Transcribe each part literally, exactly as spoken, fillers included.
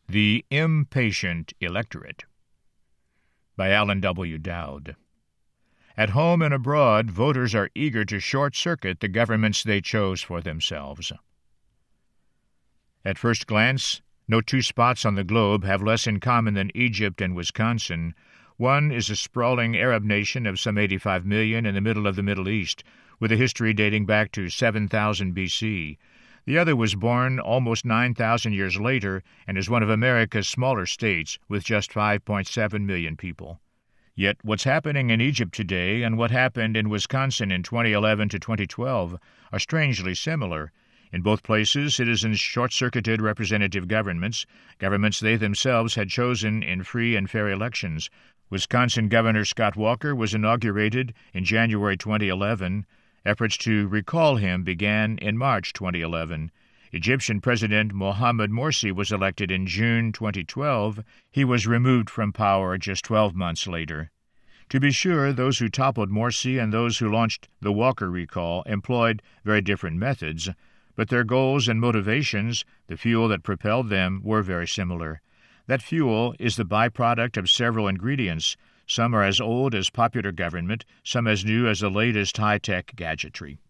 The Impatient Electorate by Alan W. Dowd. At home and abroad, voters are eager to short-circuit the governments they chose for themselves. At first glance, no two spots on the globe have less in common than Egypt and Wisconsin. One is a sprawling Arab nation of some eighty-five million in the middle of the Middle East, with a history dating back to seven thousand B C. The other was born almost nine thousand years later and is one of America's smaller states with just five point seven million people. Yet what's happening in Egypt today and what happened in Wisconsin in twenty eleven to twenty twelve are strangely similar. In both places, citizens short-circuited representative governments, governments they themselves had chosen in free and fair elections. Wisconsin Governor Scott Walker was inaugurated in January twenty eleven. Efforts to recall him began in March twenty eleven. Egyptian President Mohamed Morsi was elected in June twenty twelve. He was removed from power just twelve months later. To be sure, those who toppled Morsi and those who launched the Walker recall employed very different methods, but their goals and motivations, the fuel that propelled them, were very similar. That fuel is the byproduct of several ingredients. Some are as old as popular government, some as new as the latest high-tech gadgetry.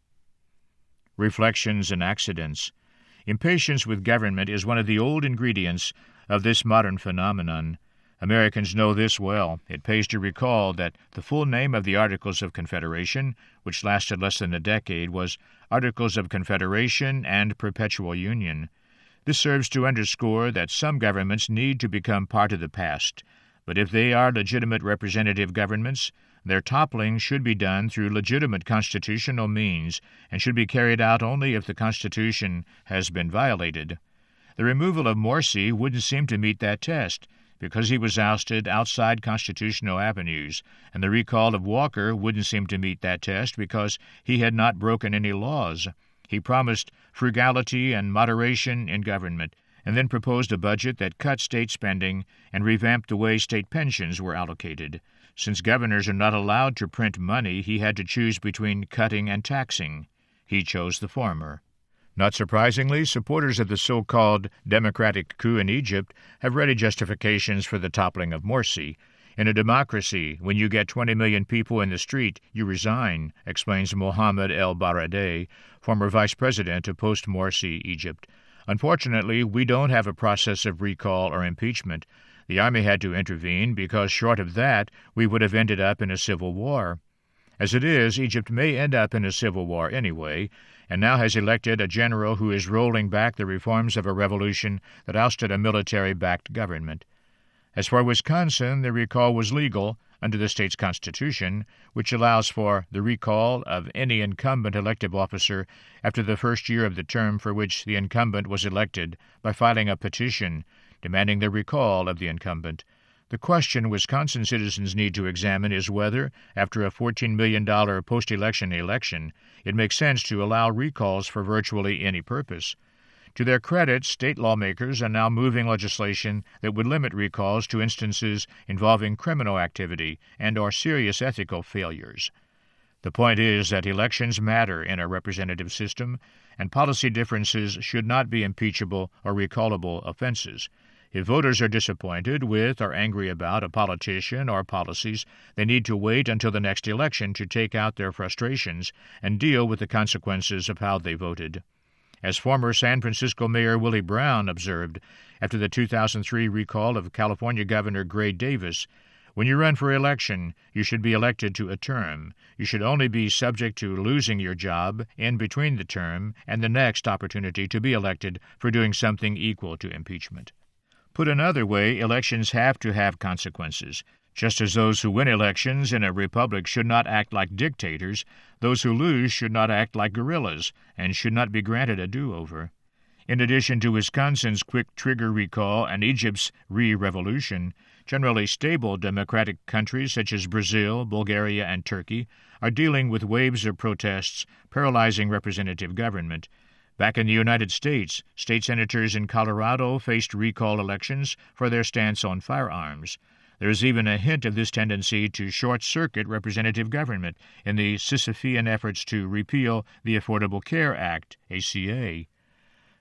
Reflections and accidents. Impatience with government is one of the old ingredients of this modern phenomenon. Americans know this well. It pays to recall that the full name of the Articles of Confederation, which lasted less than a decade, was Articles of Confederation and Perpetual Union. This serves to underscore that some governments need to become part of the past, but if they are legitimate representative governments, their toppling should be done through legitimate constitutional means and should be carried out only if the Constitution has been violated. The removal of Morsi wouldn't seem to meet that test, because he was ousted outside constitutional avenues, and the recall of Walker wouldn't seem to meet that test because he had not broken any laws. He promised frugality and moderation in government, and then proposed a budget that cut state spending and revamped the way state pensions were allocated. Since governors are not allowed to print money, he had to choose between cutting and taxing. He chose the former. Not surprisingly, supporters of the so-called democratic coup in Egypt have ready justifications for the toppling of Morsi. In a democracy, when you get twenty million people in the street, you resign, explains Mohamed El Baradei, former vice president of post-Morsi Egypt. Unfortunately, we don't have a process of recall or impeachment. The army had to intervene because short of that, we would have ended up in a civil war. As it is, Egypt may end up in a civil war anyway, and now has elected a general who is rolling back the reforms of a revolution that ousted a military-backed government. As for Wisconsin, the recall was legal under the state's constitution, which allows for the recall of any incumbent elective officer after the first year of the term for which the incumbent was elected by filing a petition demanding the recall of the incumbent. The question Wisconsin citizens need to examine is whether, after a fourteen million dollars post-election election, it makes sense to allow recalls for virtually any purpose. To their credit, state lawmakers are now moving legislation that would limit recalls to instances involving criminal activity and or serious ethical failures. The point is that elections matter in a representative system, and policy differences should not be impeachable or recallable offenses. If voters are disappointed with or angry about a politician or policies, they need to wait until the next election to take out their frustrations and deal with the consequences of how they voted. As former San Francisco Mayor Willie Brown observed after the two thousand three recall of California Governor Gray Davis, when you run for election, you should be elected to a term. You should only be subject to losing your job in between the term and the next opportunity to be elected for doing something equal to impeachment. Put another way, elections have to have consequences. Just as those who win elections in a republic should not act like dictators, those who lose should not act like guerrillas and should not be granted a do-over. In addition to Wisconsin's quick trigger recall and Egypt's re-revolution, generally stable democratic countries such as Brazil, Bulgaria, and Turkey are dealing with waves of protests paralyzing representative government. Back in the United States, state senators in Colorado faced recall elections for their stance on firearms. There is even a hint of this tendency to short-circuit representative government in the Sisyphean efforts to repeal the Affordable Care Act, A C A.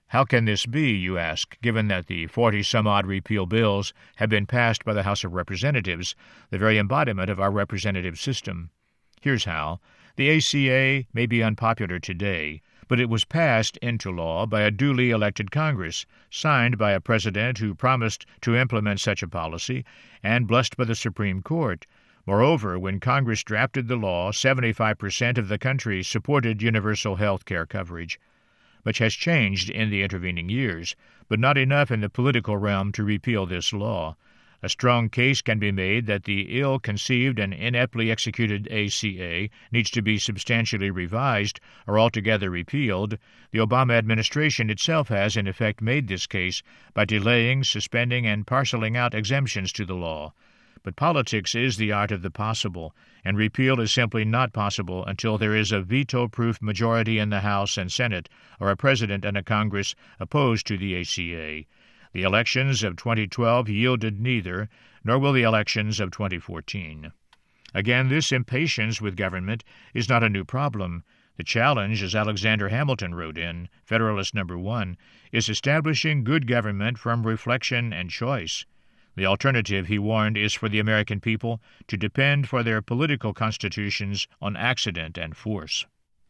How can this be, you ask, given that the forty-some-odd repeal bills have been passed by the House of Representatives, the very embodiment of our representative system? Here's how. The A C A may be unpopular today, but it was passed into law by a duly elected Congress, signed by a president who promised to implement such a policy, and blessed by the Supreme Court. Moreover, when Congress drafted the law, seventy-five percent of the country supported universal health care coverage. Much has changed in the intervening years, but not enough in the political realm to repeal this law. A strong case can be made that the ill-conceived and ineptly executed A C A needs to be substantially revised or altogether repealed. The Obama administration itself has, in effect, made this case by delaying, suspending, and parceling out exemptions to the law. But politics is the art of the possible, and repeal is simply not possible until there is a veto-proof majority in the House and Senate, or a president and a Congress opposed to the A C A. The elections of twenty twelve yielded neither, nor will the elections of twenty fourteen. Again, this impatience with government is not a new problem. The challenge, as Alexander Hamilton wrote in Federalist Number One, is establishing good government from reflection and choice. The alternative, he warned, is for the American people to depend for their political constitutions on accident and force.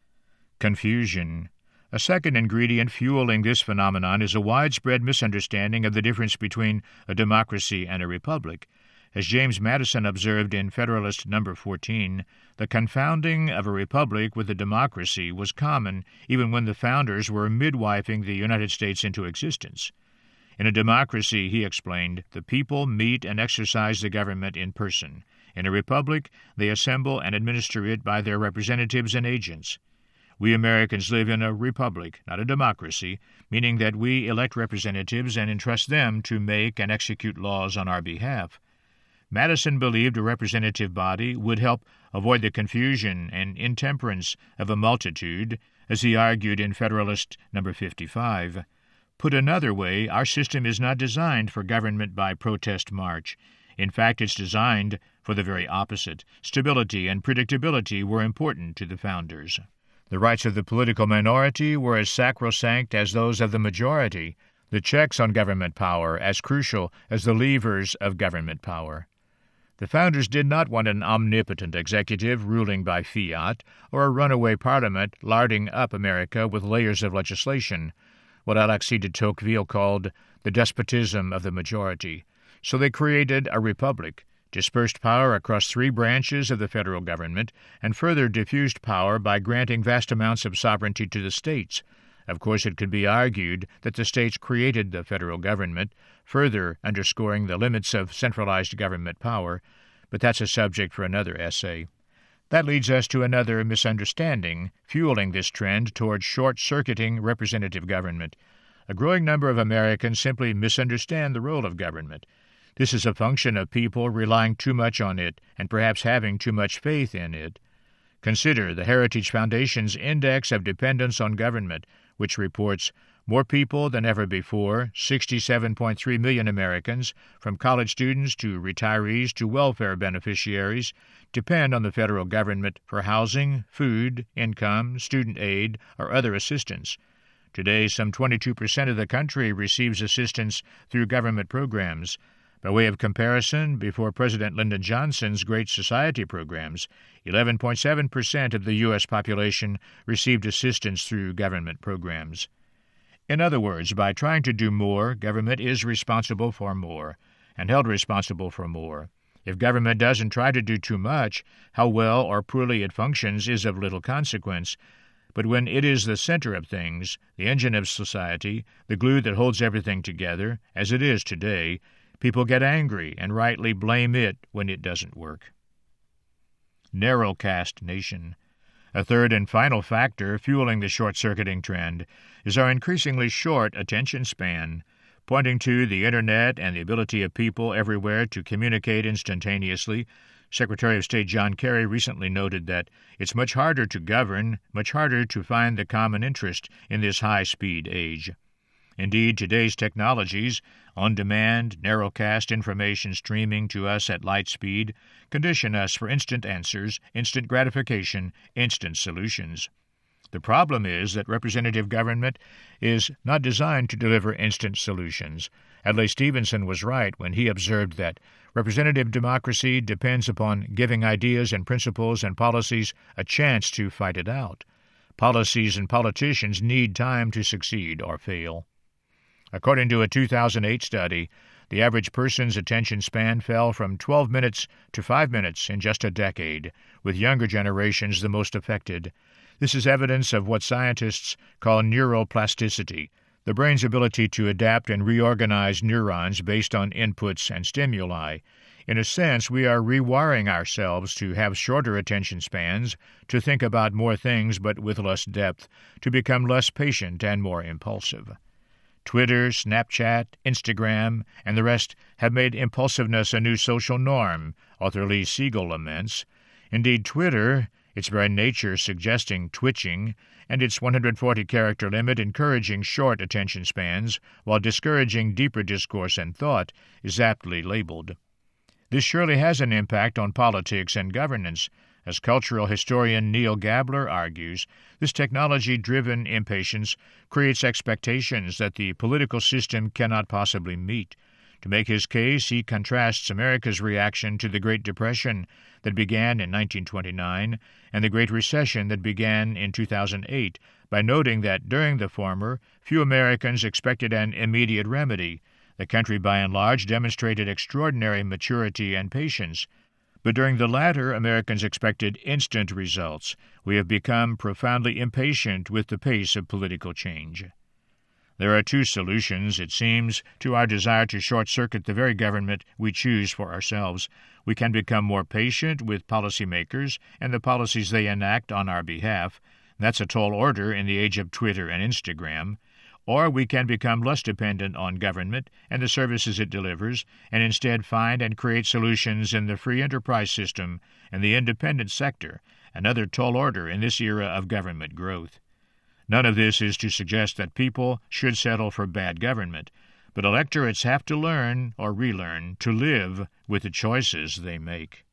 Confusion. A second ingredient fueling this phenomenon is a widespread misunderstanding of the difference between a democracy and a republic. As James Madison observed in Federalist Number fourteen, the confounding of a republic with a democracy was common even when the founders were midwifing the United States into existence. In a democracy, he explained, the people meet and exercise the government in person. In a republic, they assemble and administer it by their representatives and agents. We Americans live in a republic, not a democracy, meaning that we elect representatives and entrust them to make and execute laws on our behalf. Madison believed a representative body would help avoid the confusion and intemperance of a multitude, as he argued in Federalist Number fifty-five. Put another way, our system is not designed for government by protest march. In fact, it's designed for the very opposite. Stability and predictability were important to the founders. The rights of the political minority were as sacrosanct as those of the majority, the checks on government power as crucial as the levers of government power. The founders did not want an omnipotent executive ruling by fiat, or a runaway parliament larding up America with layers of legislation, what Alexis de Tocqueville called the despotism of the majority. So they created a republic, dispersed power across three branches of the federal government, and further diffused power by granting vast amounts of sovereignty to the states. Of course, it could be argued that the states created the federal government, further underscoring the limits of centralized government power, but that's a subject for another essay. That leads us to another misunderstanding, fueling this trend toward short-circuiting representative government. A growing number of Americans simply misunderstand the role of government. This is a function of people relying too much on it and perhaps having too much faith in it. Consider the Heritage Foundation's Index of Dependence on Government, which reports more people than ever before, sixty-seven point three million Americans, from college students to retirees to welfare beneficiaries, depend on the federal government for housing, food, income, student aid, or other assistance. Today, some twenty-two percent of the country receives assistance through government programs. By way of comparison, before President Lyndon Johnson's Great Society programs, eleven point seven percent of the U S population received assistance through government programs. In other words, by trying to do more, government is responsible for more, and held responsible for more. If government doesn't try to do too much, how well or poorly it functions is of little consequence. But when it is the center of things, the engine of society, the glue that holds everything together, as it is today, people get angry and rightly blame it when it doesn't work. Narrow-cast nation. A third and final factor fueling the short-circuiting trend is our increasingly short attention span. Pointing to the Internet and the ability of people everywhere to communicate instantaneously, Secretary of State John Kerry recently noted that it's much harder to govern, much harder to find the common interest in this high-speed age. Indeed, today's technologies, on-demand, narrowcast information streaming to us at light speed, condition us for instant answers, instant gratification, instant solutions. The problem is that representative government is not designed to deliver instant solutions. Adlai Stevenson was right when he observed that representative democracy depends upon giving ideas and principles and policies a chance to fight it out. Policies and politicians need time to succeed or fail. According to a two thousand eight study, the average person's attention span fell from twelve minutes to five minutes in just a decade, with younger generations the most affected. This is evidence of what scientists call neuroplasticity, the brain's ability to adapt and reorganize neurons based on inputs and stimuli. In a sense, we are rewiring ourselves to have shorter attention spans, to think about more things but with less depth, to become less patient and more impulsive. Twitter, Snapchat, Instagram, and the rest have made impulsiveness a new social norm, author Lee Siegel laments. Indeed, Twitter, its very nature suggesting twitching, and its one hundred forty character limit encouraging short attention spans while discouraging deeper discourse and thought, is aptly labeled. This surely has an impact on politics and governance. As cultural historian Neil Gabler argues, this technology-driven impatience creates expectations that the political system cannot possibly meet. To make his case, he contrasts America's reaction to the Great Depression that began in nineteen twenty-nine and the Great Recession that began in two thousand eight by noting that during the former, few Americans expected an immediate remedy. The country by and large demonstrated extraordinary maturity and patience. But during the latter, Americans expected instant results. We have become profoundly impatient with the pace of political change. There are two solutions, it seems, to our desire to short-circuit the very government we choose for ourselves. We can become more patient with policymakers and the policies they enact on our behalf. That's a tall order in the age of Twitter and Instagram. Or we can become less dependent on government and the services it delivers, and instead find and create solutions in the free enterprise system and the independent sector, another tall order in this era of government growth. None of this is to suggest that people should settle for bad government, but electorates have to learn or relearn to live with the choices they make.